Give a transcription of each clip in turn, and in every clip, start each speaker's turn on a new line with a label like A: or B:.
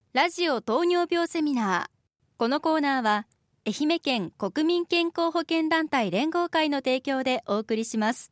A: ラジオ糖尿病セミナー。このコーナーは愛媛県国民健康保険団体連合会の提供でお送りします。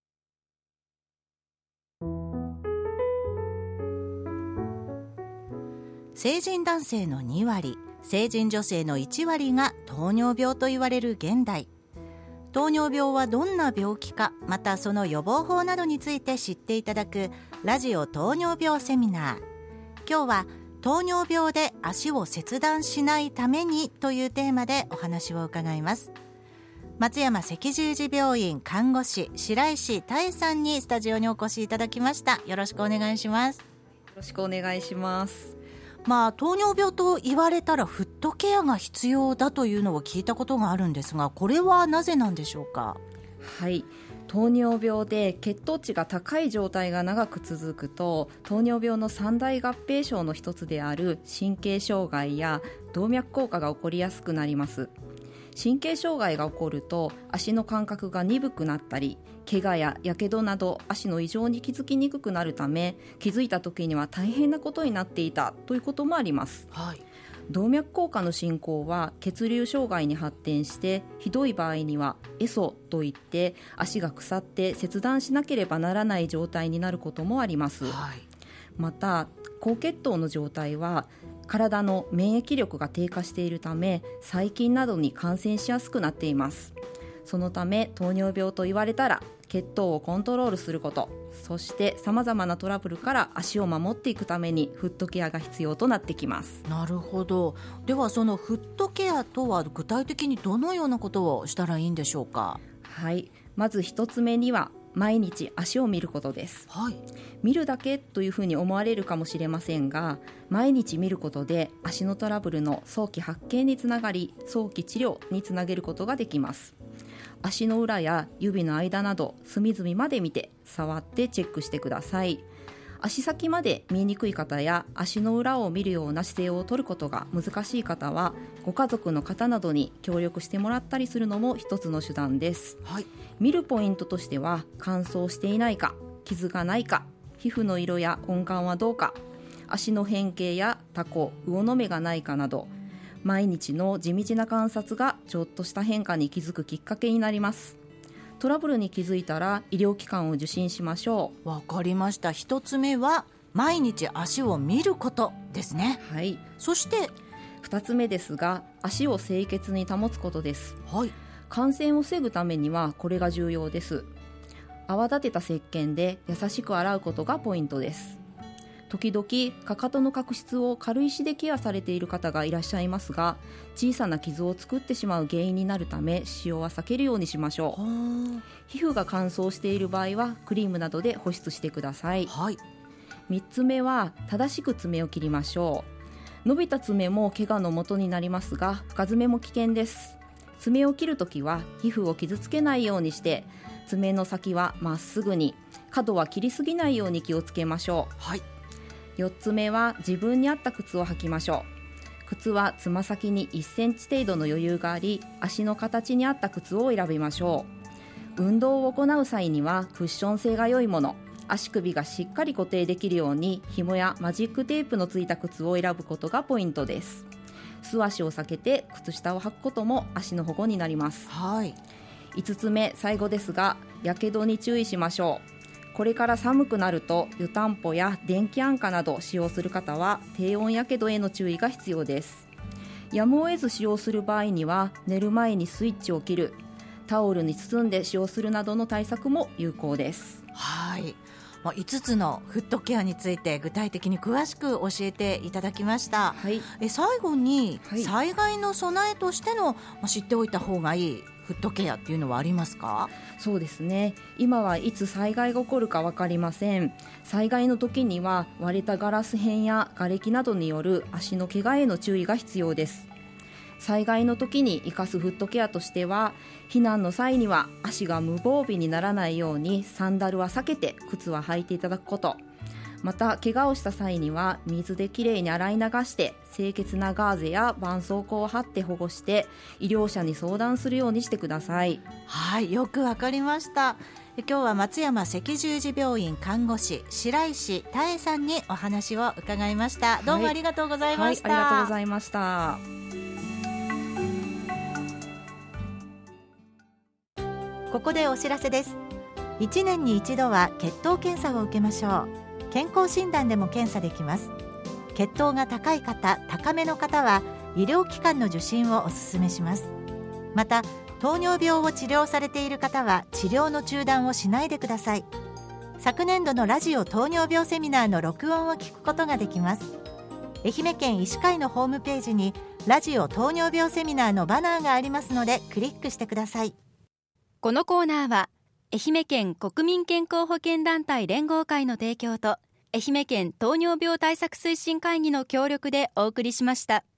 B: 成人男性の2割、成人女性の1割が糖尿病と言われる現代。糖尿病はどんな病気か、またその予防法などについて知っていただくラジオ糖尿病セミナー。今日は糖尿病で足を切断しないためにというテーマでお話を伺います。松山赤十字病院看護師白石多恵さんにスタジオにお越しいただきました。よろしくお願いします。
C: よろしくお願いします。
B: 糖尿病と言われたらフットケアが必要だというのを聞いたことがあるんですが、これはなぜなんでしょうか？
C: はい、糖尿病で血糖値が高い状態が長く続くと、糖尿病の三大合併症の一つである神経障害や動脈硬化が起こりやすくなります。神経障害が起こると足の感覚が鈍くなったり、怪我ややけどなど足の異常に気づきにくくなるため、気づいた時には大変なことになっていたということもあります。
B: はい、
C: 動脈硬化の進行は血流障害に発展して、ひどい場合にはエソといって足が腐って切断しなければならない状態になることもあります。
B: はい、
C: また高血糖の状態は体の免疫力が低下しているため、細菌などに感染しやすくなっています。そのため糖尿病と言われたら、血糖をコントロールすること、そしてさまざまなトラブルから足を守っていくためにフットケアが必要となってきます。
B: なるほど。ではそのフットケアとは具体的にどのようなことをしたらいいんでしょうか？
C: はい、まず一つ目には毎日足を見ることです。
B: はい、
C: 見るだけというふうに思われるかもしれませんが、毎日見ることで足のトラブルの早期発見につながり、早期治療につなげることができます。足の裏や指の間など隅々まで見て、触ってチェックしてください。足先まで見えにくい方や足の裏を見るような姿勢を取ることが難しい方は、ご家族の方などに協力してもらったりするのも一つの手段です。
B: はい、
C: 見るポイントとしては、乾燥していないか、傷がないか、皮膚の色や根幹はどうか、足の変形やタコ、魚の目がないかなど、毎日の地道な観察がちょっとした変化に気づくきっかけになります。トラブルに気づいたら医療機関を受診しましょ
B: う。わかりました。一つ目は毎日足を見ることですね。
C: はい、
B: そして
C: 二つ目ですが、足を清潔に保つことです。
B: はい、
C: 感染を防ぐためにはこれが重要です。泡立てた石鹸で優しく洗うことがポイントです。時々かかとの角質を軽石でケアされている方がいらっしゃいますが、小さな傷を作ってしまう原因になるため、使用は避けるようにしましょう。皮膚が乾燥している場合はクリームなどで保湿してください。
B: はい、
C: 3つ目は正しく爪を切りましょう。伸びた爪も怪我の元になりますが、深爪も危険です。爪を切るときは皮膚を傷つけないようにして、爪の先はまっすぐに、角は切りすぎないように気をつけましょう。
B: はい、
C: 4つ目は自分に合った靴を履きましょう。靴はつま先に1センチ程度の余裕があり、足の形に合った靴を選びましょう。運動を行う際にはクッション性が良いもの、足首がしっかり固定できるように紐やマジックテープのついた靴を選ぶことがポイントです。素足を避けて靴下を履くことも足の保護になります。
B: はい、
C: 5つ目、最後ですが、やけどに注意しましょう。これから寒くなると湯たんぽや電気安価など使用する方は低温やけどへの注意が必要です。やむを得ず使用する場合には、寝る前にスイッチを切る、タオルに包んで使用するなどの対策も有効です。
B: はい、5つのフットケアについて具体的に詳しく教えていただきました。
C: はい、
B: 最後に、
C: はい、
B: 災害の備えとしての知っておいた方がいいフットケアっていうのはありますか？
C: そうですね、今はいつ災害が起こるか分かりません。災害の時には割れたガラス片や瓦礫などによる足の怪我への注意が必要です。災害の時に生かすフットケアとしては、避難の際には足が無防備にならないようにサンダルは避けて靴は履いていただくこと、また怪我をした際には水できれいに洗い流して清潔なガーゼや絆創膏を貼って保護して医療者に相談するようにしてください。
B: はい、よくわかりました。 今日は松山赤十字病院看護師白石多恵さんにお話を伺いました。どうもありがとうございました。
C: ありがとうございました。
B: ここでお知らせです。1年に一度は血糖検査を受けましょう。健康診断でも検査できます。血糖が高い方、高めの方は医療機関の受診をお勧めします。また糖尿病を治療されている方は治療の中断をしないでください。昨年度のラジオ糖尿病セミナーの録音を聞くことができます。愛媛県医師会のホームページにラジオ糖尿病セミナーのバナーがありますのでクリックしてください。
A: このコーナーは愛媛県国民健康保険団体連合会の提供と愛媛県糖尿病対策推進会議の協力でお送りしました。